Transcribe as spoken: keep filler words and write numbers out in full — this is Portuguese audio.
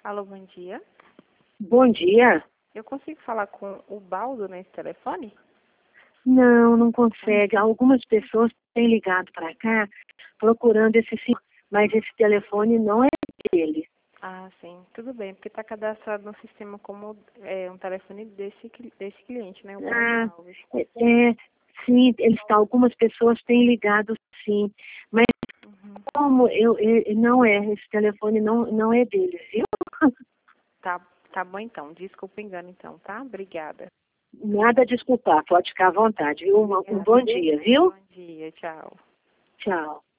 Alô, bom dia. Bom dia. Eu consigo falar com o Baldo nesse telefone? Não, não consegue. Algumas pessoas têm ligado para cá procurando esse sim, mas esse telefone não é dele. Ah, sim. Tudo bem, porque está cadastrado no sistema como é, um telefone desse, cli- desse cliente, né? O Ah, Baldo Alves. é, é, sim, eles, tá, algumas pessoas têm ligado sim, mas Uhum. como eu, eu- não é, esse telefone não, não é dele, viu? Tá, tá bom então. Desculpa o engano então, tá? Obrigada. Nada a desculpar, pode ficar à vontade, viu? Um, um Obrigada. bom dia, viu? Bom dia, tchau. Tchau.